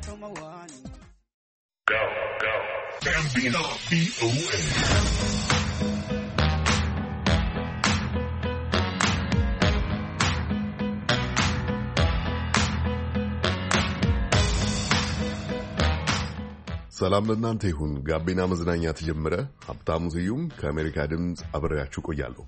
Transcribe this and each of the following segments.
Gambino VOA. ሰላም ለእናንተ ይሁን። ጋቢና መዝናኛ ተጀመረ። ሀብታሙ ስዩም ከአሜሪካ ድምፅ አብሬያችሁ ቆያለሁ።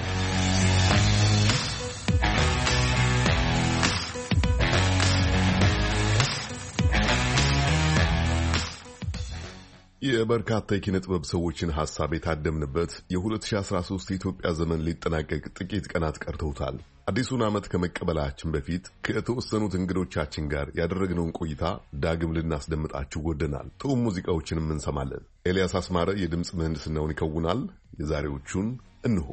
የበርካታ የኪነ ጥበብ ሰዎችን ሐሳብ የታደምንበት የ2013 የኢትዮጵያ ዘመን ሊጠናቀቅ ጥቂት ቀናት ቀርተውታል። አዲሱን ዓመት ከመቀበላችን በፊት ከተወሰኑት እንግዶቻችን ጋር ያደረግነውን ቆይታ ዳግም ልናስደምጣችሁ ወደናል። ጥሩ ሙዚቃዎችንም እንሰማለን። ኤልያስ አስማረ የድምፅ ምህንድስናውን ይከውናል። የዛሬዎቹን እንሆ።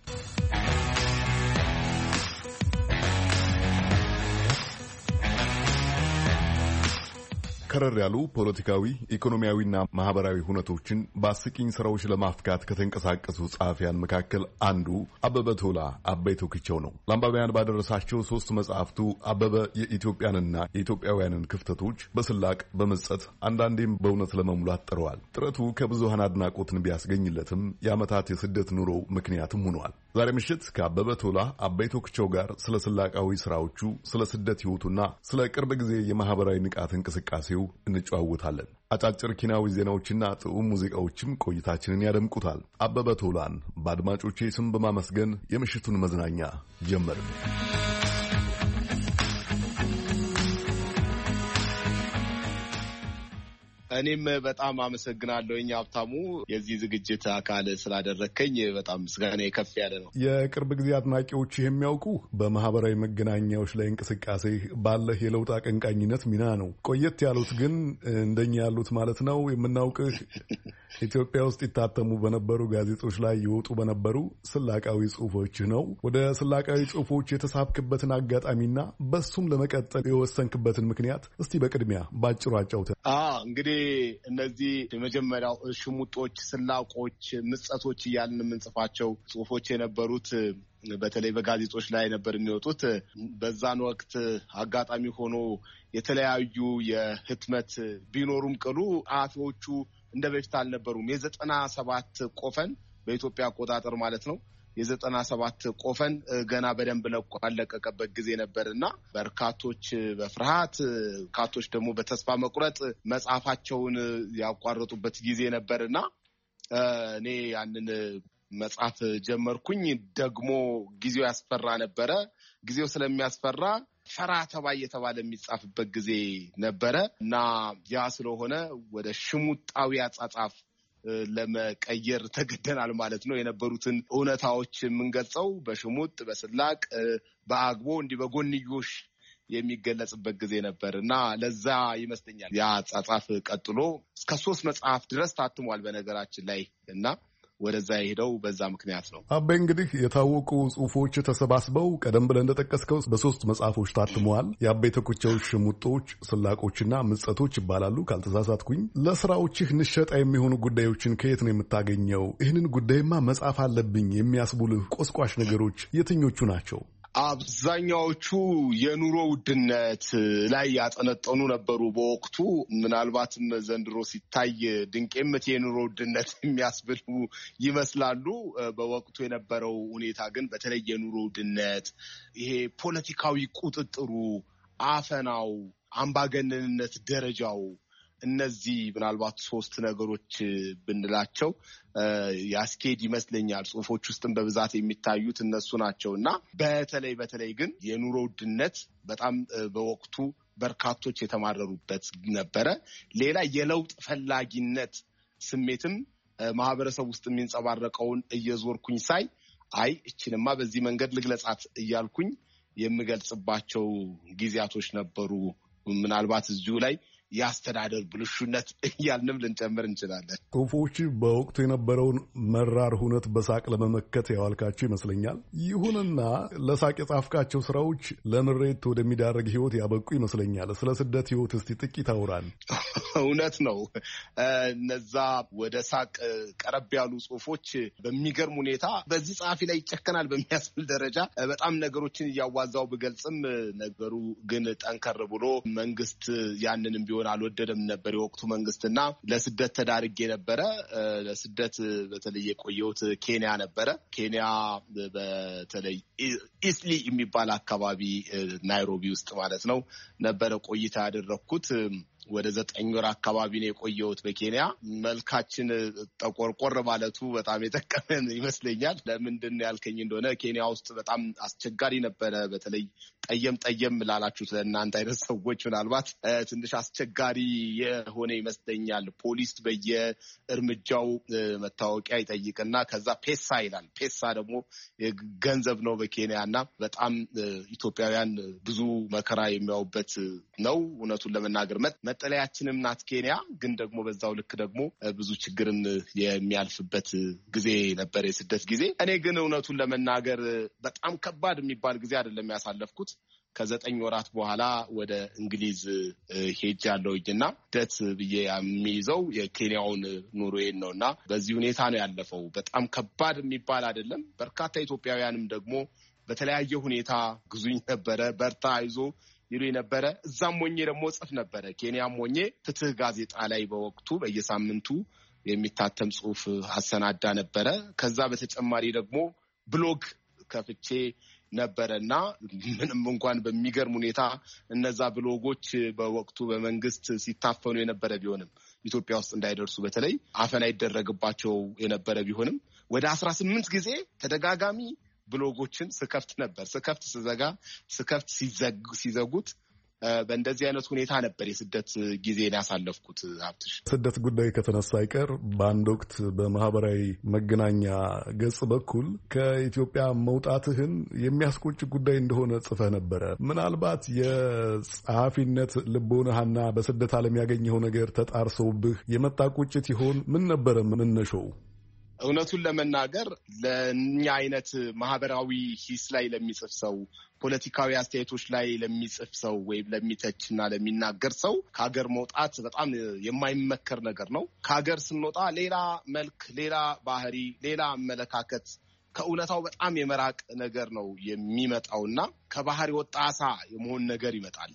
ከረር ያሉ ፖለቲካዊ፣ ኢኮኖሚያዊና ማህበራዊ ሁነቶችን በአስቂኝ ስራዎች ለማፍካት ከተንቀሳቀሱ ጸሐፊያን መካከል አንዱ አበበ ቶላ አባይ ቶክቸው ነው። ለአንባቢያን ባደረሳቸው 3 መጽሐፍቱ አበበ የኢትዮጵያንና የኢትዮጵያውያንን ክፍተቶች በስላቅ በመጸት አንዳንዴም በእውነት ለመሙላት ጥረዋል። ጥረቱ ከብዙሃን አድናቆትን ቢያስገኝለትም የዓመታት የስደት ኑሮ ምክንያትም ሆኗል። ዛሬ ምሽት ከአበበ ቶላ አባይ ቶክቸው ጋር ስለ ስላቃዊ ስራዎቹ፣ ስለ ስደት ህይወቱና ስለ ቅርብ ጊዜ የማህበራዊ ንቃት እንቅስቃሴው እንጨዋወታለን። አጫጭር ኪናዊ ዜናዎችና ጥዑም ሙዚቃዎችም ቆይታችንን ያደምቁታል። አበበ ቶላን በአድማጮቼ ስም በማመስገን የምሽቱን መዝናኛ ጀመርን። እኔም በጣም አመሰግናለሁ ሀብታሙ፣ የዚህ ዝግጅት አካል ስላደረከኝ በጣም ምስጋና ከፍ ያለ ነው። የቅርብ ጊዜ አድናቂዎች የሚያውቁ በማህበራዊ መገናኛዎች ላይ እንቅስቃሴ ባለህ የለውጥ አቀንቃኝነት ሚና ነው። ቆየት ያሉት ግን እንደኛ ያሉት ማለት ነው የምናውቅህ ኢትዮጵያ ውስጥ ይታተሙ በነበሩ ጋዜጦች ላይ ይወጡ በነበሩ ስላቃዊ ጽሁፎች ነው። ወደ ስላቃዊ ጽሁፎች የተሳብክበትን አጋጣሚና በሱም ለመቀጠል የወሰንክበትን ምክንያት እስቲ በቅድሚያ ባጭሩ አጫውተን። እንግዲህ እነዚህ የመጀመሪያው ሽሙጦች፣ ስላቆች፣ ምጸቶች እያልን የምንጽፋቸው ጽሁፎች የነበሩት በተለይ በጋዜጦች ላይ ነበር የሚወጡት። በዛን ወቅት አጋጣሚ ሆኖ የተለያዩ የህትመት ቢኖሩም ቅሉ ጸሐፊዎቹ እንደ በፊት አልነበሩም። የ97 ቆፈን በኢትዮጵያ አቆጣጠር ማለት ነው። የ97 ቆፈን ገና በደንብ ለቀቀበት ጊዜ ነበርና በርካቶች በፍርሃት በርካቶች ደግሞ በተስፋ መቁረጥ መጽሐፋቸውን ያቋረጡበት ጊዜ ነበርና እኔ ያንን መጽሐፍ ጀመርኩኝ። ደግሞ ጊዜው ያስፈራ ነበረ። ጊዜው ስለሚያስፈራ ፈራ ተባይ የተባለ የሚጻፍበት ጊዜ ነበረ እና ያ ስለሆነ ወደ ሽሙጣዊ አጻጻፍ ለመቀየር ተገደናል ማለት ነው። የነበሩትን እውነታዎች የምንገልጸው በሽሙጥ፣ በስላቅ፣ በአግቦ እንዲህ በጎንዮሽ የሚገለጽበት ጊዜ ነበር እና ለዛ ይመስለኛል ያ አጻጻፍ ቀጥሎ እስከ 3 መጽሐፍ ድረስ ታትሟል በነገራችን ላይ እና ወደዛ የሄደው በዛ ምክንያት ነው። አባይ እንግዲህ የታወቁ ጽሁፎች ተሰባስበው ቀደም ብለን እንደጠቀስከው በ3 መጽሐፎች ታትመዋል። የአባይ ቶክቸው ሽሙጦች፣ ስላቆችና ምጸቶች ይባላሉ ካልተሳሳትኩኝ። ለስራዎችህ ንሸጣ የሚሆኑ ጉዳዮችን ከየት ነው የምታገኘው? ይህንን ጉዳይማ መጻፍ አለብኝ የሚያስቡልህ ቆስቋሽ ነገሮች የትኞቹ ናቸው? አብዛኛዎቹ የኑሮ ውድነት ላይ ያጠነጠኑ ነበሩ በወቅቱ። ምናልባትም ዘንድሮ ሲታይ ድንቄምት የኑሮ ውድነት የሚያስብሉ ይመስላሉ። በወቅቱ የነበረው ሁኔታ ግን በተለይ የኑሮ ውድነት፣ ይሄ ፖለቲካዊ ቁጥጥሩ፣ አፈናው፣ አምባገነንነት ደረጃው፣ እነዚህ ምናልባት 3 ነገሮች ብንላቸው ያስኬድ ይመስለኛል። ጽሁፎች ውስጥም በብዛት የሚታዩት እነሱ ናቸው እና በተለይ ግን የኑሮ ውድነት በጣም በወቅቱ በርካቶች የተማረሩበት ነበረ። ሌላ የለውጥ ፈላጊነት ስሜትም ማህበረሰብ ውስጥ የሚንጸባረቀውን እየዞርኩኝ ሳይ እችንማ በዚህ መንገድ ልግለጻት እያልኩኝ የምገልጽባቸው ጊዜያቶች ነበሩ። ምናልባት እዚሁ ላይ የአስተዳደር ብልሹነት እያልንም ልንጨምር እንችላለን። ጽሁፎች በወቅቱ የነበረውን መራር ሁነት በሳቅ ለመመከት ያዋልካቸው ይመስለኛል። ይሁንና ለሳቅ የጻፍካቸው ስራዎች ለምሬት ወደሚዳረግ ህይወት ያበቁ ይመስለኛል። ስለ ስደት ህይወት እስቲ ጥቂት አውራን። እውነት ነው። እነዛ ወደ ሳቅ ቀረብ ያሉ ጽሁፎች በሚገርም ሁኔታ በዚህ ጸሐፊ ላይ ይጨከናል በሚያስብል ደረጃ በጣም ነገሮችን እያዋዛው ብገልጽም ነገሩ ግን ጠንከር ብሎ መንግስት ያንንም እንዲሆን አልወደደም ነበር የወቅቱ መንግስትና ለስደት ተዳርጌ ነበረ። ለስደት በተለይ የቆየሁት ኬንያ ነበረ። ኬንያ በተለይ ኢስሊ የሚባል አካባቢ ናይሮቢ ውስጥ ማለት ነው ነበረ ቆይታ ያደረኩት። ወደ 9 ወር አካባቢ ነው የቆየሁት በኬንያ። መልካችን ጠቆርቆር ማለቱ በጣም የጠቀመን ይመስለኛል። ለምንድን ያልከኝ እንደሆነ ኬንያ ውስጥ በጣም አስቸጋሪ ነበረ። በተለይ ጠየም ላላችሁት ለእናንተ አይነት ሰዎች ምናልባት ትንሽ አስቸጋሪ የሆነ ይመስለኛል። ፖሊስ በየእርምጃው መታወቂያ ይጠይቅና ከዛ ፔሳ ይላል። ፔሳ ደግሞ ገንዘብ ነው በኬንያ እና በጣም ኢትዮጵያውያን ብዙ መከራ የሚያዩበት ነው። እውነቱን ለመናገር መጠለያችንም ናት ኬንያ፣ ግን ደግሞ በዛው ልክ ደግሞ ብዙ ችግርን የሚያልፍበት ጊዜ ነበር የስደት ጊዜ። እኔ ግን እውነቱን ለመናገር በጣም ከባድ የሚባል ጊዜ አይደለም ያሳለፍኩት። ከ9 ወራት በኋላ ወደ እንግሊዝ ሄጃለሁኝና ስደት ብዬ የሚይዘው የኬንያውን ኑሮዬን ነውና በዚህ ሁኔታ ነው ያለፈው። በጣም ከባድ የሚባል አይደለም። በርካታ ኢትዮጵያውያንም ደግሞ በተለያየ ሁኔታ ግዙኝ ነበረ፣ በርታ አይዞ ይሉ ነበረ። እዛም ሆኜ ደግሞ ጽፍ ነበረ። ኬንያም ሆኜ ፍትህ ጋዜጣ ላይ በወቅቱ በየሳምንቱ የሚታተም ጽሁፍ አሰናዳ ነበረ። ከዛ በተጨማሪ ደግሞ ብሎግ ከፍቼ ነበረና ምንም እንኳን በሚገርም ሁኔታ እነዛ ብሎጎች በወቅቱ በመንግስት ሲታፈኑ የነበረ ቢሆንም ኢትዮጵያ ውስጥ እንዳይደርሱ በተለይ አፈና ይደረግባቸው የነበረ ቢሆንም ወደ 18 ጊዜ ተደጋጋሚ ብሎጎችን ስከፍት ነበር። ስከፍት ሲዘጉት በእንደዚህ አይነት ሁኔታ ነበር የስደት ጊዜን ያሳለፍኩት። ሀብትሽ፣ ስደት ጉዳይ ከተነሳ አይቀር በአንድ ወቅት በማህበራዊ መገናኛ ገጽ በኩል ከኢትዮጵያ መውጣትህን የሚያስቆጭ ጉዳይ እንደሆነ ጽፈህ ነበረ። ምናልባት የጸሐፊነት ልቦናህና በስደት ዓለም ያገኘው ነገር ተጣርሰውብህ የመጣ ቁጭት ይሆን? ምን ነበረ መነሻው? እውነቱን ለመናገር ለእኛ አይነት ማህበራዊ ሂስ ላይ ለሚጽፍ ሰው፣ ፖለቲካዊ አስተያየቶች ላይ ለሚጽፍ ሰው ወይም ለሚተችና ለሚናገር ሰው ከሀገር መውጣት በጣም የማይመከር ነገር ነው። ከሀገር ስንወጣ ሌላ መልክ፣ ሌላ ባህሪ፣ ሌላ አመለካከት ከእውነታው በጣም የመራቅ ነገር ነው የሚመጣውና ከባህር የወጣ አሳ የመሆን ነገር ይመጣል።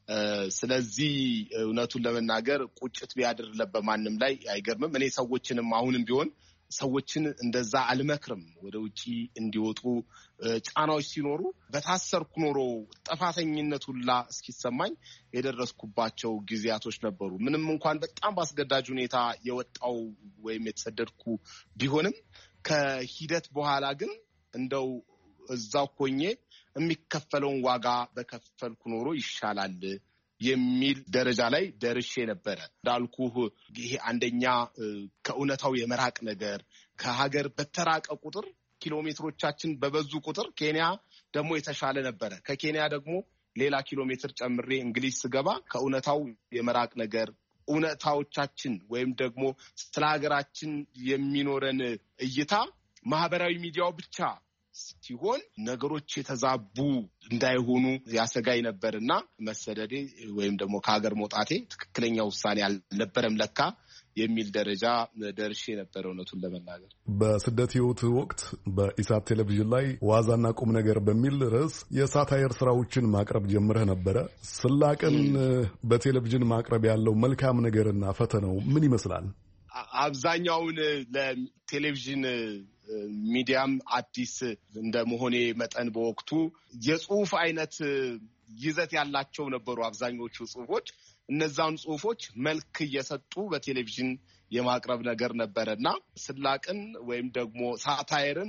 ስለዚህ እውነቱን ለመናገር ቁጭት ቢያድር በማንም ላይ አይገርምም። እኔ ሰዎችንም አሁንም ቢሆን ሰዎችን እንደዛ አልመክርም። ወደ ውጪ እንዲወጡ ጫናዎች ሲኖሩ በታሰርኩ ኖሮ ጥፋተኝነት ሁላ እስኪሰማኝ የደረስኩባቸው ጊዜያቶች ነበሩ። ምንም እንኳን በጣም በአስገዳጅ ሁኔታ የወጣው ወይም የተሰደድኩ ቢሆንም ከሂደት በኋላ ግን እንደው እዛው ሆኜ የሚከፈለውን ዋጋ በከፈልኩ ኖሮ ይሻላል የሚል ደረጃ ላይ ደርሼ ነበረ። እንዳልኩህ ይሄ አንደኛ ከእውነታው የመራቅ ነገር፣ ከሀገር በተራቀ ቁጥር ኪሎሜትሮቻችን በበዙ ቁጥር ኬንያ ደግሞ የተሻለ ነበረ። ከኬንያ ደግሞ ሌላ ኪሎሜትር ጨምሬ እንግሊዝ ስገባ ከእውነታው የመራቅ ነገር፣ እውነታዎቻችን ወይም ደግሞ ስለ ሀገራችን የሚኖረን እይታ ማህበራዊ ሚዲያው ብቻ ሲሆን ነገሮች የተዛቡ እንዳይሆኑ ያሰጋኝ ነበርና መሰደዴ ወይም ደግሞ ከሀገር መውጣቴ ትክክለኛ ውሳኔ አልነበረም ለካ የሚል ደረጃ ደርሼ ነበር። እውነቱን ለመናገር በስደት ህይወት ወቅት በኢሳት ቴሌቪዥን ላይ ዋዛና ቁም ነገር በሚል ርዕስ የሳታየር ስራዎችን ማቅረብ ጀምረህ ነበረ። ስላቅን በቴሌቪዥን ማቅረብ ያለው መልካም ነገርና ፈተናው ምን ይመስላል? አብዛኛውን ለቴሌቪዥን ሚዲያም አዲስ እንደ መሆኔ መጠን በወቅቱ የጽሁፍ አይነት ይዘት ያላቸው ነበሩ አብዛኞቹ ጽሁፎች። እነዛን ጽሁፎች መልክ እየሰጡ በቴሌቪዥን የማቅረብ ነገር ነበረና ስላቅን ወይም ደግሞ ሳታየርን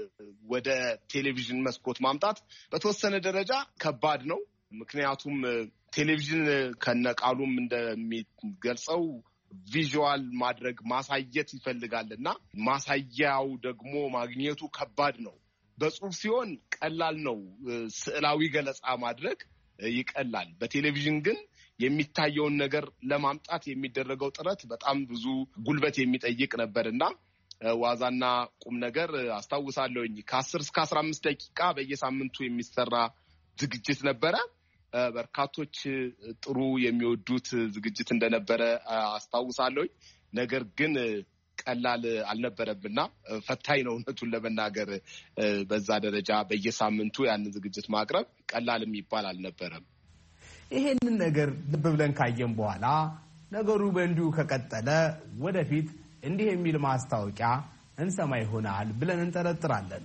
ወደ ቴሌቪዥን መስኮት ማምጣት በተወሰነ ደረጃ ከባድ ነው። ምክንያቱም ቴሌቪዥን ከነቃሉም እንደሚገልጸው ቪዥዋል ማድረግ ማሳየት ይፈልጋልና ማሳያው ደግሞ ማግኘቱ ከባድ ነው። በጽሁፍ ሲሆን ቀላል ነው። ስዕላዊ ገለጻ ማድረግ ይቀላል። በቴሌቪዥን ግን የሚታየውን ነገር ለማምጣት የሚደረገው ጥረት በጣም ብዙ ጉልበት የሚጠይቅ ነበርና ዋዛና ቁም ነገር አስታውሳለሁኝ። ከ10 እስከ 15 ደቂቃ በየሳምንቱ የሚሰራ ዝግጅት ነበረ። በርካቶች ጥሩ የሚወዱት ዝግጅት እንደነበረ አስታውሳለሁኝ። ነገር ግን ቀላል አልነበረምና ፈታኝ ነው። እውነቱን ለመናገር በዛ ደረጃ በየሳምንቱ ያንን ዝግጅት ማቅረብ ቀላል የሚባል አልነበረም። ይሄንን ነገር ልብ ብለን ካየን በኋላ ነገሩ በእንዲሁ ከቀጠለ ወደፊት እንዲህ የሚል ማስታወቂያ እንሰማ ይሆናል ብለን እንጠረጥራለን።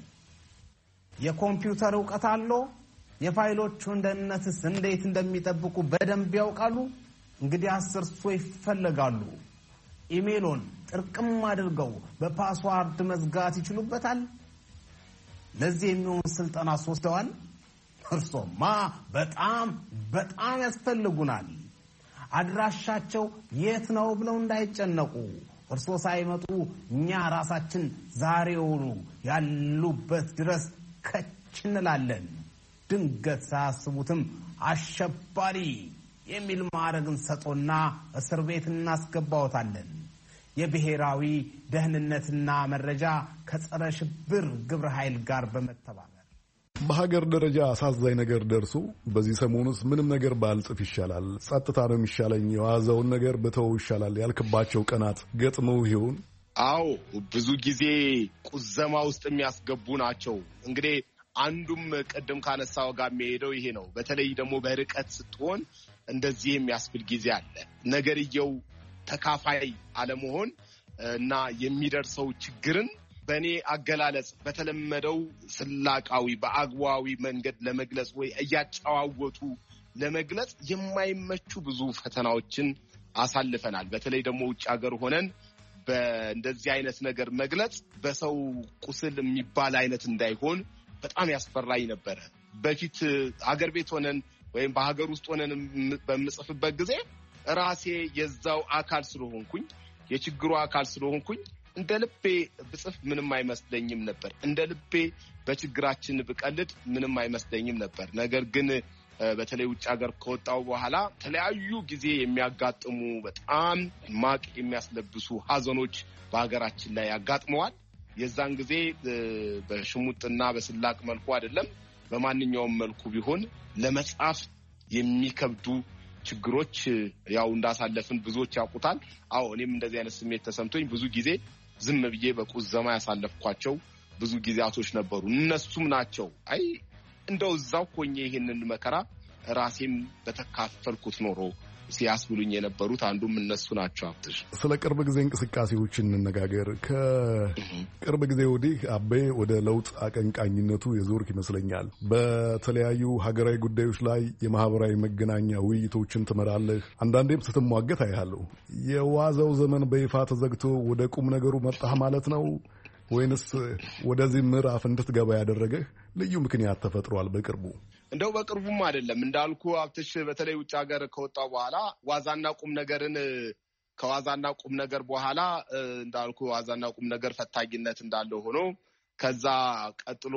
የኮምፒውተር ዕውቀት አለው? የፋይሎቹን ደህንነትስ እንዴት እንደሚጠብቁ በደንብ ያውቃሉ? እንግዲህ 10 ሰው ይፈልጋሉ። ኢሜይሎን ጥርቅም አድርገው በፓስዋርድ መዝጋት ይችሉበታል? ለዚህ የሚሆን ስልጠና ወስደዋል? እርሶማ በጣም ያስፈልጉናል። አድራሻቸው የት ነው ብለው እንዳይጨነቁ እርሶ ሳይመጡ እኛ ራሳችን ዛሬውኑ ያሉበት ድረስ ከች እንላለን። ድንገት ሳያስቡትም አሸባሪ የሚል ማዕረግን ሰጦና እስር ቤት እናስገባዎታለን። የብሔራዊ ደህንነትና መረጃ ከጸረ ሽብር ግብረ ኃይል ጋር በመተባበር በሀገር ደረጃ አሳዛኝ ነገር ደርሶ በዚህ ሰሞኑስ ምንም ነገር ባልጽፍ ይሻላል፣ ጸጥታ ነው የሚሻለኝ፣ የዋዛውን ነገር በተወው ይሻላል ያልክባቸው ቀናት ገጥመው ይሆን? አዎ፣ ብዙ ጊዜ ቁዘማ ውስጥ የሚያስገቡ ናቸው። እንግዲህ አንዱም ቅድም ካነሳው ጋር የሚሄደው ይሄ ነው። በተለይ ደግሞ በርቀት ስትሆን እንደዚህ የሚያስብል ጊዜ አለ። ነገርየው ተካፋይ አለመሆን እና የሚደርሰው ችግርን በእኔ አገላለጽ በተለመደው ስላቃዊ በአግባዊ መንገድ ለመግለጽ ወይ እያጫዋወቱ ለመግለጽ የማይመቹ ብዙ ፈተናዎችን አሳልፈናል። በተለይ ደግሞ ውጭ ሀገር ሆነን በእንደዚህ አይነት ነገር መግለጽ በሰው ቁስል የሚባል አይነት እንዳይሆን በጣም ያስፈራኝ ነበረ። በፊት ሀገር ቤት ሆነን ወይም በሀገር ውስጥ ሆነን በምጽፍበት ጊዜ ራሴ የዛው አካል ስለሆንኩኝ የችግሩ አካል ስለሆንኩኝ እንደ ልቤ ብጽፍ ምንም አይመስለኝም ነበር። እንደ ልቤ በችግራችን ብቀልድ ምንም አይመስለኝም ነበር። ነገር ግን በተለይ ውጭ ሀገር ከወጣው በኋላ ተለያዩ ጊዜ የሚያጋጥሙ በጣም ማቅ የሚያስለብሱ ሀዘኖች በሀገራችን ላይ ያጋጥመዋል። የዛን ጊዜ በሽሙጥና በስላቅ መልኩ አይደለም፣ በማንኛውም መልኩ ቢሆን ለመጻፍ የሚከብዱ ችግሮች ያው እንዳሳለፍን ብዙዎች ያውቁታል። አዎ እኔም እንደዚህ አይነት ስሜት ተሰምቶኝ ብዙ ጊዜ ዝም ብዬ በቁዘማ ያሳለፍኳቸው ብዙ ጊዜያቶች ነበሩ። እነሱም ናቸው እንደው እዛው ሆኜ ይሄንን መከራ ራሴም በተካፈልኩት ኖሮ ሲያስብሉኝ የነበሩት አንዱም እነሱ ናቸው። አብትሽ ስለ ቅርብ ጊዜ እንቅስቃሴዎች እንነጋገር። ከቅርብ ጊዜ ወዲህ አቤ ወደ ለውጥ አቀንቃኝነቱ የዞርክ ይመስለኛል። በተለያዩ ሀገራዊ ጉዳዮች ላይ የማህበራዊ መገናኛ ውይይቶችን ትመራለህ። አንዳንዴም ስትሟገት አያለሁ። የዋዛው ዘመን በይፋ ተዘግቶ ወደ ቁም ነገሩ መጣህ ማለት ነው ወይንስ ወደዚህ ምዕራፍ እንድትገባ ያደረገህ ልዩ ምክንያት ተፈጥሯል በቅርቡ? እንደው በቅርቡም አይደለም እንዳልኩ አብትሽ፣ በተለይ ውጭ ሀገር ከወጣው በኋላ ዋዛና ቁም ነገርን ከዋዛና ቁም ነገር በኋላ እንዳልኩ ዋዛና ቁም ነገር ፈታኝነት እንዳለው ሆኖ ከዛ ቀጥሎ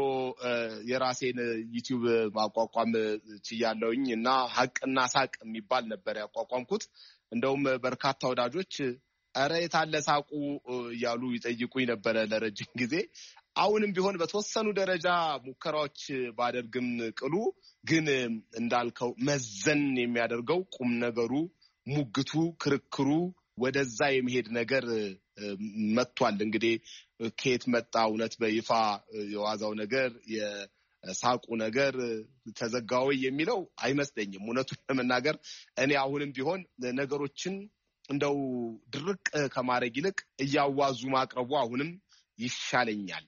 የራሴን ዩቲዩብ ማቋቋም ችያለሁኝ እና ሀቅና ሳቅ የሚባል ነበር ያቋቋምኩት። እንደውም በርካታ ወዳጆች አረ የታለ ሳቁ ያሉ ይጠይቁኝ ነበር ለረጅም ጊዜ። አሁንም ቢሆን በተወሰኑ ደረጃ ሙከራዎች ባደርግም ቅሉ ግን እንዳልከው መዘን የሚያደርገው ቁም ነገሩ፣ ሙግቱ፣ ክርክሩ ወደዛ የሚሄድ ነገር መጥቷል። እንግዲህ ከየት መጣ እውነት በይፋ የዋዛው ነገር የሳቁ ነገር ተዘጋው የሚለው አይመስለኝም። እውነቱን ለመናገር እኔ አሁንም ቢሆን ነገሮችን እንደው ድርቅ ከማድረግ ይልቅ እያዋዙ ማቅረቡ አሁንም ይሻለኛል።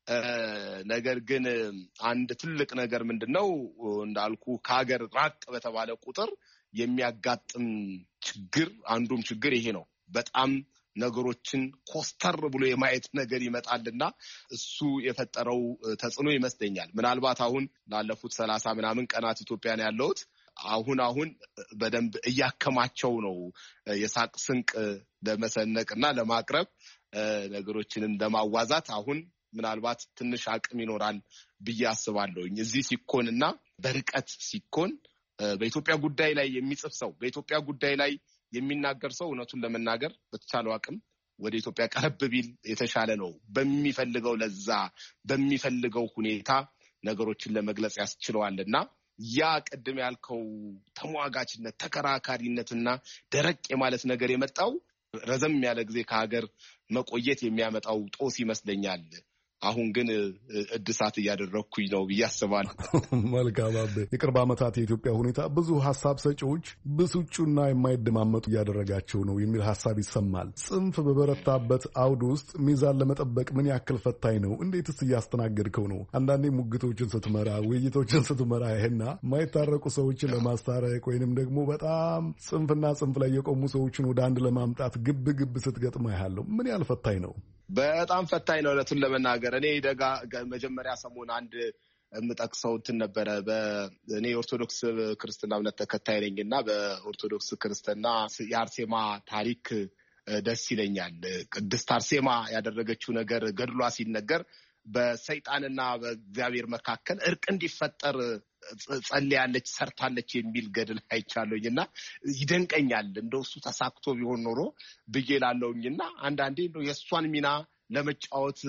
ነገር ግን አንድ ትልቅ ነገር ምንድነው እንዳልኩ ከሀገር ራቅ በተባለ ቁጥር የሚያጋጥም ችግር አንዱም ችግር ይሄ ነው። በጣም ነገሮችን ኮስተር ብሎ የማየት ነገር ይመጣልና እሱ የፈጠረው ተጽዕኖ ይመስለኛል። ምናልባት አሁን ላለፉት 30 ምናምን ቀናት ኢትዮጵያ ነው ያለሁት። አሁን በደንብ እያከማቸው ነው የሳቅ ስንቅ ለመሰነቅና ለማቅረብ ነገሮችንም ለማዋዛት አሁን ምናልባት ትንሽ አቅም ይኖራል ብዬ አስባለሁኝ። እዚህ ሲኮንና በርቀት ሲኮን በኢትዮጵያ ጉዳይ ላይ የሚጽፍ ሰው በኢትዮጵያ ጉዳይ ላይ የሚናገር ሰው እውነቱን ለመናገር በተቻለው አቅም ወደ ኢትዮጵያ ቀረብ ቢል የተሻለ ነው። በሚፈልገው ለዛ በሚፈልገው ሁኔታ ነገሮችን ለመግለጽ ያስችለዋልና ያ ቀደም ያልከው ተሟጋችነት፣ ተከራካሪነትና ደረቅ የማለት ነገር የመጣው ረዘም ያለ ጊዜ ከሀገር መቆየት የሚያመጣው ጦስ ይመስለኛል። አሁን ግን እድሳት እያደረኩኝ ነው ብያስባለሁ። መልካም አቤ። የቅርብ ዓመታት የኢትዮጵያ ሁኔታ ብዙ ሐሳብ ሰጪዎች ብስጩና የማይደማመጡ እያደረጋቸው ነው የሚል ሐሳብ ይሰማል። ጽንፍ በበረታበት አውድ ውስጥ ሚዛን ለመጠበቅ ምን ያክል ፈታኝ ነው? እንዴትስ እያስተናገድከው ነው? አንዳንዴ ሙግቶችን ስትመራ፣ ውይይቶችን ስትመራ ይሄና የማይታረቁ ሰዎችን ለማስታረቅ ወይንም ደግሞ በጣም ጽንፍና ጽንፍ ላይ የቆሙ ሰዎችን ወደ አንድ ለማምጣት ግብ ስትገጥማ ያለው ምን ያህል ፈታኝ ነው? በጣም ፈታኝ ነው እውነቱን ለመናገር። እኔ መጀመሪያ ሰሞን አንድ የምጠቅሰው እንትን ነበረ። እኔ የኦርቶዶክስ ክርስትና እምነት ተከታይ ነኝና በኦርቶዶክስ ክርስትና የአርሴማ ታሪክ ደስ ይለኛል። ቅድስት አርሴማ ያደረገችው ነገር ገድሏ ሲነገር በሰይጣንና በእግዚአብሔር መካከል እርቅ እንዲፈጠር ጸልያለች፣ ሰርታለች የሚል ገድል አይቻለሁኝና ይደንቀኛል። እንደው እሱ ተሳክቶ ቢሆን ኖሮ ብዬ ላለሁኝና አንዳንዴ እንደው የእሷን ሚና ለመጫወት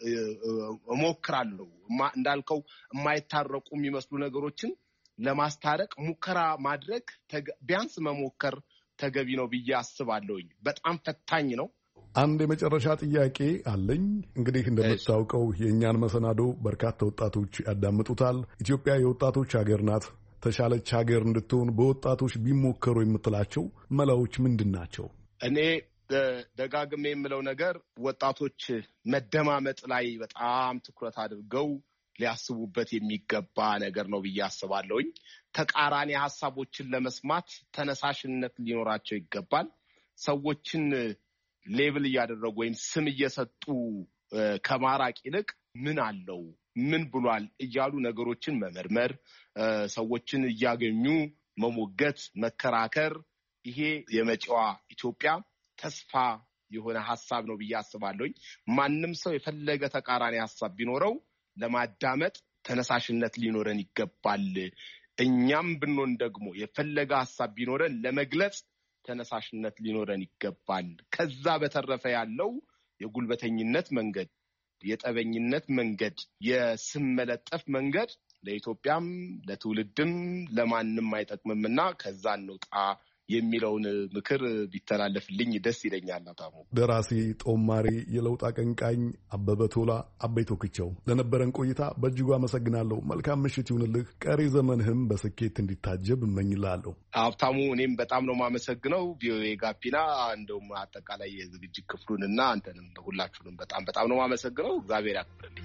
እሞክራለሁ። እንዳልከው የማይታረቁ የሚመስሉ ነገሮችን ለማስታረቅ ሙከራ ማድረግ ቢያንስ መሞከር ተገቢ ነው ብዬ አስባለሁኝ። በጣም ፈታኝ ነው። አንድ የመጨረሻ ጥያቄ አለኝ። እንግዲህ እንደምታውቀው የእኛን መሰናዶ በርካታ ወጣቶች ያዳምጡታል። ኢትዮጵያ የወጣቶች ሀገር ናት። ተሻለች ሀገር እንድትሆን በወጣቶች ቢሞከሩ የምትላቸው መላዎች ምንድን ናቸው? እኔ ደጋግሜ የምለው ነገር ወጣቶች መደማመጥ ላይ በጣም ትኩረት አድርገው ሊያስቡበት የሚገባ ነገር ነው ብዬ አስባለሁኝ። ተቃራኒ ሀሳቦችን ለመስማት ተነሳሽነት ሊኖራቸው ይገባል። ሰዎችን ሌብል እያደረጉ ወይም ስም እየሰጡ ከማራቅ ይልቅ ምን አለው፣ ምን ብሏል እያሉ ነገሮችን መመርመር፣ ሰዎችን እያገኙ መሞገት፣ መከራከር፣ ይሄ የመጪዋ ኢትዮጵያ ተስፋ የሆነ ሀሳብ ነው ብዬ አስባለሁኝ። ማንም ሰው የፈለገ ተቃራኒ ሀሳብ ቢኖረው ለማዳመጥ ተነሳሽነት ሊኖረን ይገባል። እኛም ብንሆን ደግሞ የፈለገ ሀሳብ ቢኖረን ለመግለጽ ተነሳሽነት ሊኖረን ይገባል። ከዛ በተረፈ ያለው የጉልበተኝነት መንገድ፣ የጠበኝነት መንገድ፣ የስም መለጠፍ መንገድ ለኢትዮጵያም ለትውልድም ለማንም አይጠቅምምና ከዛ እንውጣ የሚለውን ምክር ቢተላለፍልኝ ደስ ይለኛል። አታሙ ደራሲ፣ ጦማሪ፣ የለውጥ አቀንቃኝ አበበ ቶላ አቤ ቶክቸው ለነበረን ቆይታ በእጅጉ አመሰግናለሁ። መልካም ምሽት ይሁንልህ። ቀሪ ዘመንህም በስኬት እንዲታጀብ እመኝልሃለሁ። ሀብታሙ፣ እኔም በጣም ነው የማመሰግነው። ቪኦኤ ጋቢና እንደውም አጠቃላይ የዝግጅት ክፍሉንና አንተንም ሁላችሁንም በጣም ነው የማመሰግነው። እግዚአብሔር ያክብርልኝ።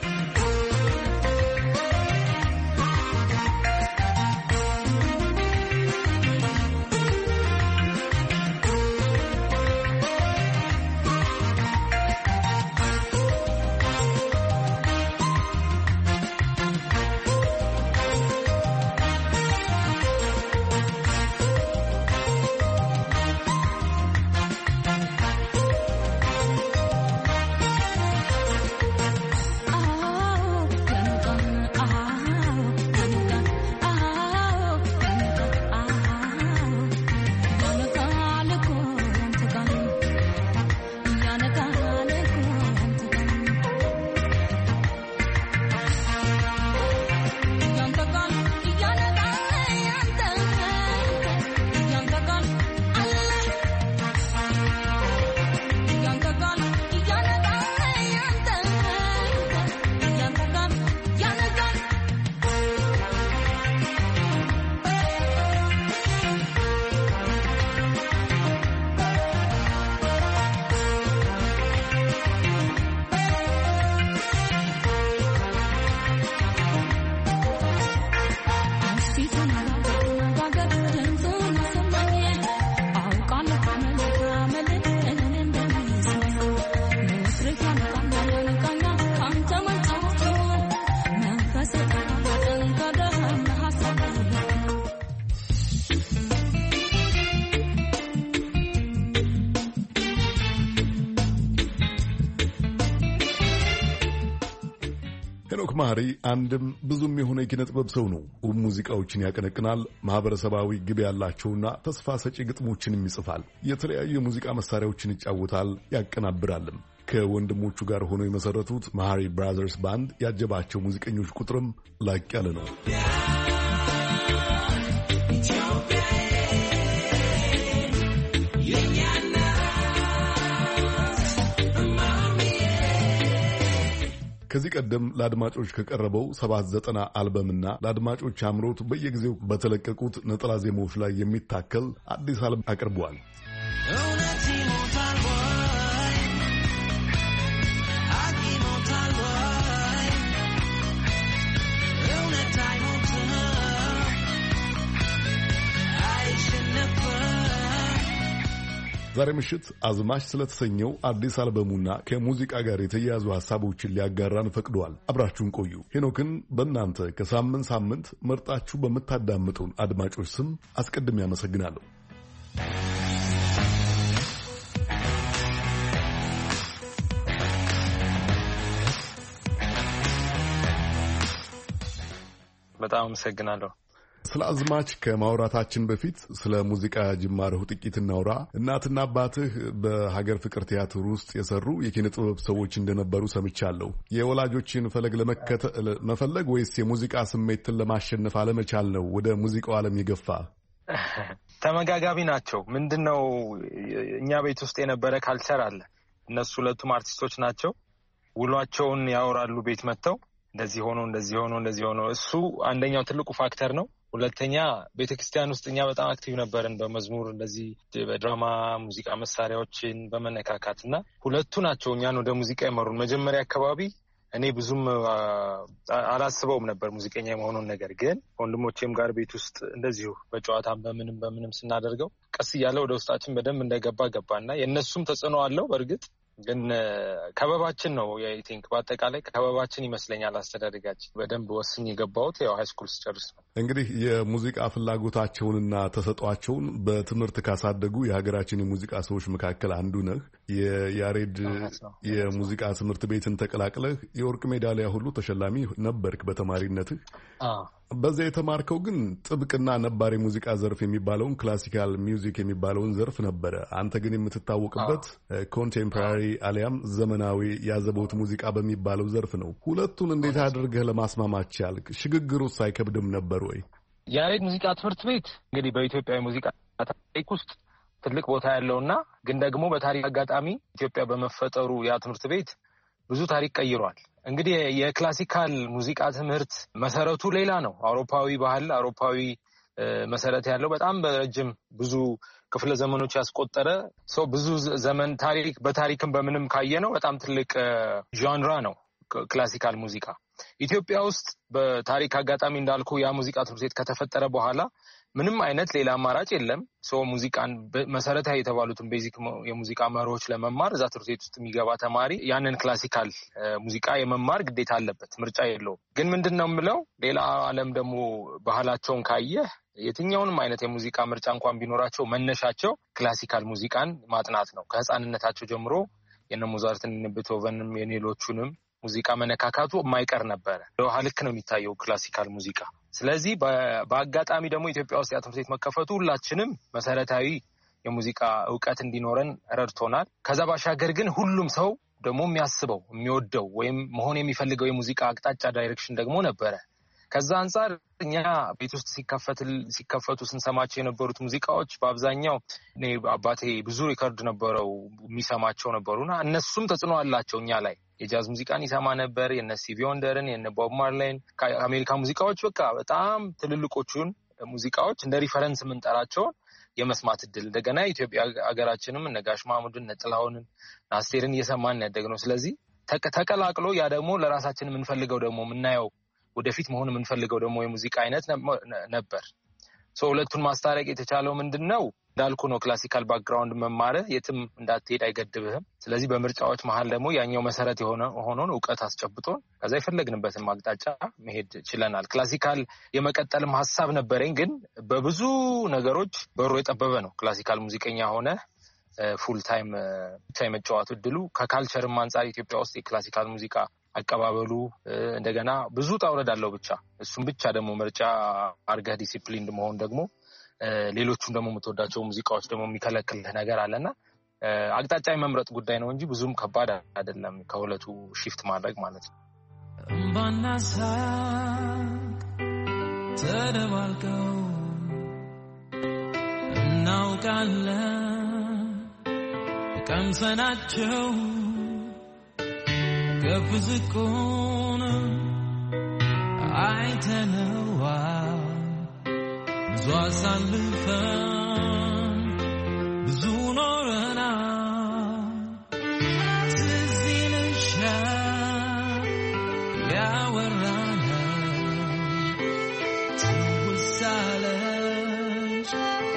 ሄኖክ ማህሪ አንድም ብዙም የሆነ የኪነ ጥበብ ሰው ነው። ውብ ሙዚቃዎችን ያቀነቅናል። ማህበረሰባዊ ግብ ያላቸውና ተስፋ ሰጪ ግጥሞችንም ይጽፋል። የተለያዩ የሙዚቃ መሳሪያዎችን ይጫወታል፣ ያቀናብራልም። ከወንድሞቹ ጋር ሆነው የመሰረቱት ማህሪ ብራዘርስ ባንድ ያጀባቸው ሙዚቀኞች ቁጥርም ላቅ ያለ ነው። ከዚህ ቀደም ለአድማጮች ከቀረበው 790 አልበምና ለአድማጮች አምሮት በየጊዜው በተለቀቁት ነጠላ ዜማዎች ላይ የሚታከል አዲስ አልበም አቅርበዋል። ዛሬ ምሽት አዝማች ስለተሰኘው አዲስ አልበሙና ከሙዚቃ ጋር የተያያዙ ሐሳቦችን ሊያጋራን ፈቅዷል። አብራችሁን ቆዩ። ሄኖክን በእናንተ ከሳምንት ሳምንት መርጣችሁ በምታዳምጡን አድማጮች ስም አስቀድሜ ያመሰግናለሁ። በጣም አመሰግናለሁ። ስለ አዝማች ከማውራታችን በፊት ስለ ሙዚቃ ጅማሬው ጥቂት እናውራ። እናትና አባትህ በሀገር ፍቅር ቲያትር ውስጥ የሰሩ የኪነ ጥበብ ሰዎች እንደነበሩ ሰምቻለሁ። የወላጆችን ፈለግ መፈለግ ወይስ የሙዚቃ ስሜትን ለማሸነፍ አለመቻል ነው ወደ ሙዚቃው ዓለም የገፋ? ተመጋጋቢ ናቸው። ምንድነው እኛ ቤት ውስጥ የነበረ ካልቸር አለ። እነሱ ሁለቱም አርቲስቶች ናቸው። ውሏቸውን ያወራሉ ቤት መጥተው እንደዚህ ሆኖ እሱ አንደኛው ትልቁ ፋክተር ነው። ሁለተኛ ቤተክርስቲያን ውስጥ እኛ በጣም አክቲቭ ነበርን በመዝሙር እንደዚህ በድራማ ሙዚቃ መሳሪያዎችን በመነካካትና ሁለቱ ናቸው እኛን ወደ ሙዚቃ የመሩን። መጀመሪያ አካባቢ እኔ ብዙም አላስበውም ነበር ሙዚቀኛ የመሆኑን ነገር፣ ግን ወንድሞቼም ጋር ቤት ውስጥ እንደዚሁ በጨዋታም በምንም ስናደርገው ቀስ እያለ ወደ ውስጣችን በደንብ ገባና የእነሱም ተጽዕኖ አለው። በእርግጥ ግን ከበባችን ነው አይ ቲንክ በአጠቃላይ ከበባችን ይመስለኛል አስተዳደጋችን በደንብ ወስኝ የገባሁት ያው ሃይ ስኩል ስጨርስ ነው። እንግዲህ የሙዚቃ ፍላጎታቸውንና ተሰጧቸውን በትምህርት ካሳደጉ የሀገራችን የሙዚቃ ሰዎች መካከል አንዱ ነህ። የያሬድ የሙዚቃ ትምህርት ቤትን ተቀላቅለህ የወርቅ ሜዳሊያ ሁሉ ተሸላሚ ነበርክ በተማሪነትህ። በዚያ የተማርከው ግን ጥብቅና ነባር የሙዚቃ ዘርፍ የሚባለውን ክላሲካል ሚውዚክ የሚባለውን ዘርፍ ነበረ። አንተ ግን የምትታወቅበት ኮንቴምፖራሪ አሊያም ዘመናዊ ያዘቦት ሙዚቃ በሚባለው ዘርፍ ነው። ሁለቱን እንዴት አድርገህ ለማስማማት ቻልክ? ሽግግሩስ አይከብድም ነበር ወይ? ያሬድ ሙዚቃ ትምህርት ቤት እንግዲህ በኢትዮጵያ ሙዚቃ ታሪክ ውስጥ ትልቅ ቦታ ያለውና ግን ደግሞ በታሪክ አጋጣሚ ኢትዮጵያ በመፈጠሩ ያ ትምህርት ቤት ብዙ ታሪክ ቀይሯል። እንግዲህ የክላሲካል ሙዚቃ ትምህርት መሰረቱ ሌላ ነው። አውሮፓዊ ባህል፣ አውሮፓዊ መሰረት ያለው በጣም በረጅም ብዙ ክፍለ ዘመኖች ያስቆጠረ ሰው ብዙ ዘመን ታሪክ በታሪክም በምንም ካየነው በጣም ትልቅ ዣንራ ነው ክላሲካል ሙዚቃ። ኢትዮጵያ ውስጥ በታሪክ አጋጣሚ እንዳልኩ ያ ሙዚቃ ትምህርት ቤት ከተፈጠረ በኋላ ምንም አይነት ሌላ አማራጭ የለም። ሰው ሙዚቃን መሰረታዊ የተባሉትን ቤዚክ የሙዚቃ መርሆች ለመማር እዛ ትምህርት ቤት ውስጥ የሚገባ ተማሪ ያንን ክላሲካል ሙዚቃ የመማር ግዴታ አለበት፣ ምርጫ የለውም። ግን ምንድነው የምለው ሌላ ዓለም ደግሞ ባህላቸውን ካየህ የትኛውንም አይነት የሙዚቃ ምርጫ እንኳን ቢኖራቸው መነሻቸው ክላሲካል ሙዚቃን ማጥናት ነው። ከህፃንነታቸው ጀምሮ የነ ሞዛርትን ቤቶቨንም የሌሎቹንም ሙዚቃ መነካካቱ የማይቀር ነበረ። ለውሃ ልክ ነው የሚታየው ክላሲካል ሙዚቃ። ስለዚህ በአጋጣሚ ደግሞ ኢትዮጵያ ውስጥ ያ ትምህርት ቤት መከፈቱ ሁላችንም መሰረታዊ የሙዚቃ ዕውቀት እንዲኖረን ረድቶናል። ከዛ ባሻገር ግን ሁሉም ሰው ደግሞ የሚያስበው የሚወደው ወይም መሆን የሚፈልገው የሙዚቃ አቅጣጫ ዳይሬክሽን ደግሞ ነበረ። ከዛ አንጻር እኛ ቤት ውስጥ ሲከፈቱ ስንሰማቸው የነበሩት ሙዚቃዎች በአብዛኛው እኔ አባቴ ብዙ ሪከርድ ነበረው የሚሰማቸው ነበሩና እነሱም ተጽዕኖ አላቸው እኛ ላይ። የጃዝ ሙዚቃን ይሰማ ነበር፣ የነ ስቲቪ ወንደርን፣ የነ ቦብ ማርሌን፣ ከአሜሪካ ሙዚቃዎች በቃ በጣም ትልልቆቹን ሙዚቃዎች እንደ ሪፈረንስ የምንጠራቸውን የመስማት እድል እንደገና ኢትዮጵያ ሀገራችንም እነ ጋሽ ማሙድን፣ እነ ጥላሁንን፣ አስቴርን እየሰማን ያደግነው። ስለዚህ ተቀላቅሎ ያ ደግሞ ለራሳችን የምንፈልገው ደግሞ የምናየው ወደፊት መሆን የምንፈልገው ደግሞ የሙዚቃ አይነት ነበር። ሁለቱን ማስታረቅ የተቻለው ምንድነው? እንዳልኩ ነው። ክላሲካል ባክግራውንድ መማር የትም እንዳትሄድ አይገድብህም። ስለዚህ በምርጫዎች መሀል ደግሞ ያኛው መሰረት ሆኖን ዕውቀት አስጨብጦን ከዛ የፈለግንበትን ማቅጣጫ መሄድ ችለናል። ክላሲካል የመቀጠልም ሀሳብ ነበረኝ፣ ግን በብዙ ነገሮች በሩ የጠበበ ነው። ክላሲካል ሙዚቀኛ ሆነ ፉል ታይም ብቻ የመጫወቱ እድሉ ከካልቸርም አንጻር ኢትዮጵያ ውስጥ የክላሲካል ሙዚቃ አቀባበሉ እንደገና ብዙ ጣውረድ አለው። ብቻ እሱም ብቻ ደግሞ ምርጫ አርገህ ዲሲፕሊን መሆን ደግሞ ሌሎቹን ደግሞ የምትወዳቸው ሙዚቃዎች ደግሞ የሚከለክልህ ነገር አለና አቅጣጫ የመምረጥ ጉዳይ ነው እንጂ ብዙም ከባድ አይደለም ከሁለቱ ሺፍት ማድረግ ማለት ነው። እምባና ሳቅ ተደባልቀው እናውቃለን ቀምሰናቸው ከፍዝቁን አይተነዋል ብዙ አሳልፈን ብዙ ኖረናል ትዝ ይልሻል ያወራነው ትውሳለሽ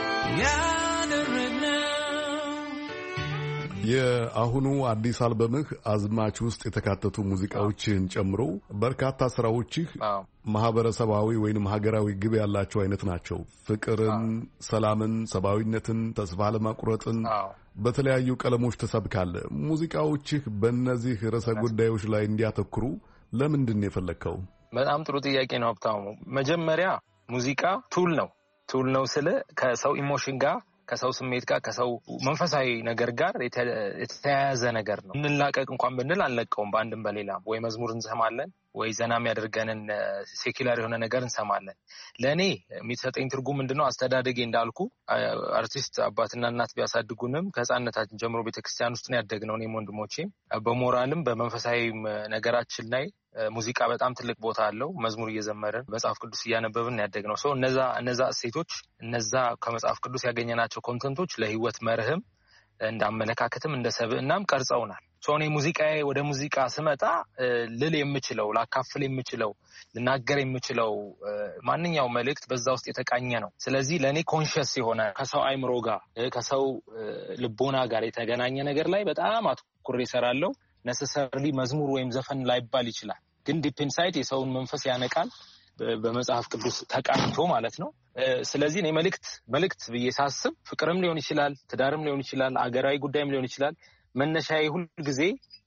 የአሁኑ አዲስ አልበምህ አዝማች ውስጥ የተካተቱ ሙዚቃዎችን ጨምሮ በርካታ ስራዎችህ ማህበረሰባዊ ወይንም ሀገራዊ ግብ ያላቸው አይነት ናቸው። ፍቅርን፣ ሰላምን፣ ሰብአዊነትን፣ ተስፋ ለማቁረጥን በተለያዩ ቀለሞች ተሰብካለህ። ሙዚቃዎችህ በእነዚህ ርዕሰ ጉዳዮች ላይ እንዲያተኩሩ ለምንድን ነው የፈለግከው? በጣም ጥሩ ጥያቄ ነው ሀብታሙ። መጀመሪያ ሙዚቃ ቱል ነው ስለ ከሰው ኢሞሽን ጋር ከሰው ስሜት ጋር ከሰው መንፈሳዊ ነገር ጋር የተያያዘ ነገር ነው። እንላቀቅ እንኳን ብንል አንለቀውም። በአንድም በሌላም ወይ መዝሙር እንሰማለን ወይ ዘናም ያደርገንን ሴኩላር የሆነ ነገር እንሰማለን። ለእኔ የሚሰጠኝ ትርጉም ምንድነው? አስተዳደጌ እንዳልኩ አርቲስት አባትና እናት ቢያሳድጉንም ከህፃንነታችን ጀምሮ ቤተክርስቲያን ውስጥ ነው ያደግነው። እኔም ወንድሞቼም በሞራልም በመንፈሳዊ ነገራችን ላይ ሙዚቃ በጣም ትልቅ ቦታ አለው። መዝሙር እየዘመርን መጽሐፍ ቅዱስ እያነበብን ያደግነው ሰው እነዛ እሴቶች እነዛ ከመጽሐፍ ቅዱስ ያገኘናቸው ኮንተንቶች ለህይወት መርህም እንዳመለካከትም እንደ ሰብዕናም ቀርጸውናል። ሶኔ ሙዚቃዬ ወደ ሙዚቃ ስመጣ ልል የምችለው ላካፍል የምችለው ልናገር የምችለው ማንኛው መልእክት በዛ ውስጥ የተቃኘ ነው። ስለዚህ ለኔ ኮንሺየስ የሆነ ከሰው አይምሮ ጋር ከሰው ልቦና ጋር የተገናኘ ነገር ላይ በጣም አትኩሬ እሰራለሁ። ነሰሰርሊ መዝሙር ወይም ዘፈን ላይባል ይችላል፣ ግን ዲፕ ኢንሳይድ የሰውን መንፈስ ያነቃል በመጽሐፍ ቅዱስ ተቃኝቶ ማለት ነው። ስለዚህ እኔ መልእክት ብዬ ሳስብ ፍቅርም ሊሆን ይችላል፣ ትዳርም ሊሆን ይችላል፣ አገራዊ ጉዳይም ሊሆን ይችላል። መነሻዬ ሁሉ ጊዜ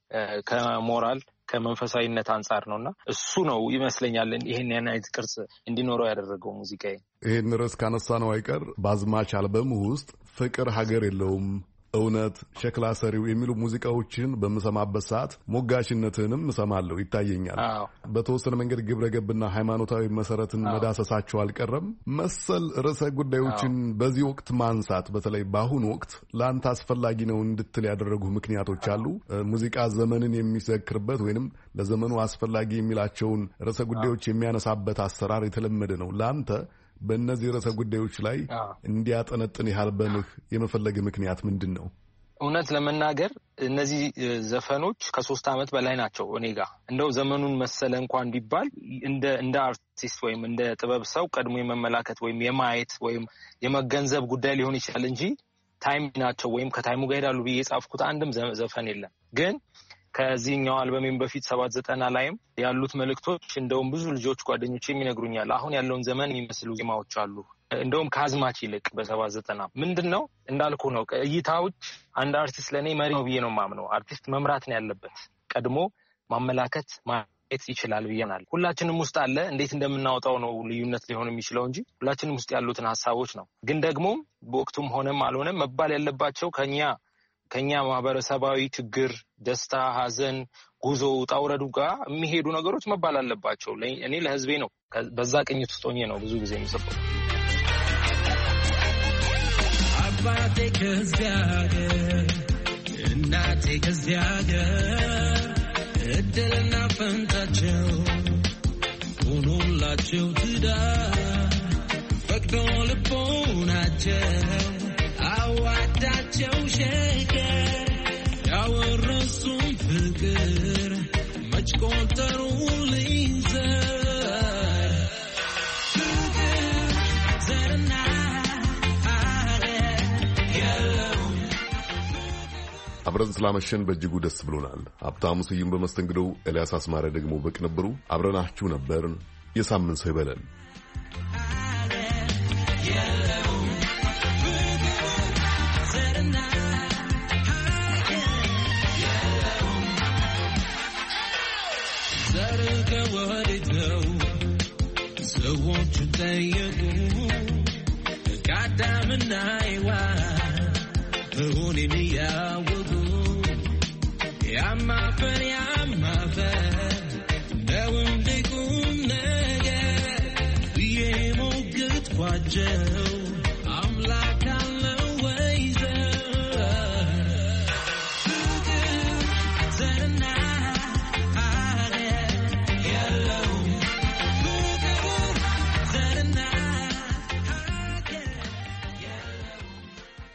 ከሞራል ከመንፈሳዊነት አንጻር ነውና እሱ ነው ይመስለኛል ይሄን አይነት ቅርጽ እንዲኖረው ያደረገው ሙዚቃዬ። ይሄን ርዕስ ካነሳ ነው አይቀር በአዝማች አልበም ውስጥ ፍቅር ሀገር የለውም፣ እውነት፣ ሸክላ ሰሪው የሚሉ ሙዚቃዎችን በምሰማበት ሰዓት ሞጋሽነትንም እሰማለሁ ይታየኛል። በተወሰነ መንገድ ግብረ ገብና ሃይማኖታዊ መሰረትን መዳሰሳቸው አልቀረም። መሰል ርዕሰ ጉዳዮችን በዚህ ወቅት ማንሳት በተለይ በአሁኑ ወቅት ለአንተ አስፈላጊ ነው እንድትል ያደረጉ ምክንያቶች አሉ? ሙዚቃ ዘመንን የሚዘክርበት ወይንም ለዘመኑ አስፈላጊ የሚላቸውን ርዕሰ ጉዳዮች የሚያነሳበት አሰራር የተለመደ ነው። ለአንተ በእነዚህ ርዕሰ ጉዳዮች ላይ እንዲያጠነጥን ያልበምህ የመፈለግ ምክንያት ምንድን ነው? እውነት ለመናገር እነዚህ ዘፈኖች ከ3 ዓመት በላይ ናቸው እኔ ጋር። እንደው ዘመኑን መሰለ እንኳን ቢባል እንደ አርቲስት ወይም እንደ ጥበብ ሰው ቀድሞ የመመላከት ወይም የማየት ወይም የመገንዘብ ጉዳይ ሊሆን ይችላል እንጂ ታይም ናቸው ወይም ከታይሙ ጋር ሄዳሉ ብዬ የጻፍኩት አንድም ዘፈን የለም። ግን ከዚህኛው አልበሜም በፊት 790 ላይም ያሉት መልእክቶች እንደውም ብዙ ልጆች ጓደኞቼ የሚነግሩኛል አሁን ያለውን ዘመን የሚመስሉ ዜማዎች አሉ። እንደውም ከአዝማች ይልቅ በ790 ምንድነው እንዳልኩ ነው እይታዎች። አንድ አርቲስት ለኔ መሪ ነው ብዬ ነው የማምነው። አርቲስት መምራት ነው ያለበት፣ ቀድሞ ማመላከት ማየት ይችላል ብዬናል። ሁላችንም ውስጥ አለ፣ እንዴት እንደምናወጣው ነው ልዩነት ሊሆን የሚችለው እንጂ ሁላችንም ውስጥ ያሉትን ሐሳቦች ነው። ግን ደግሞ በወቅቱም ሆነም አልሆነም መባል ያለባቸው ከኛ ማህበረሰባዊ ችግር፣ ደስታ፣ ሐዘን፣ ጉዞ፣ ውጣ ውረዱ ጋር የሚሄዱ ነገሮች መባል አለባቸው። እኔ ለህዝቤ ነው በዛ ቅኝት ውስጥ ሆኜ ነው ብዙ ጊዜ የምጽፈው። አባቴ ከዚያ ሀገር እናቴ ከዚያ ሀገር እድልና ፈንታቸው ሆኖላቸው ትዳር ፈቅዶ ልቦናቸው አዋዳቸው ሸገር ያወረሱን ፍቅር መች ቆጠሩልኝ ዘር ዘርና አብረን ስላመሸን በእጅጉ ደስ ብሎናል። ሀብታሙ ስዩም በመስተንግዶው፣ ኤልያስ አስማረ ደግሞ በቅንብሩ አብረናችሁ ነበርን። የሳምንት ሰው ይበለን። ሰዎች ጠየቁ ከአዳምና ሔዋን መሆኔን ያወቁ ያማፈር ነው እንደ ቁም ነገር ብዬ ሞገትኳቸው።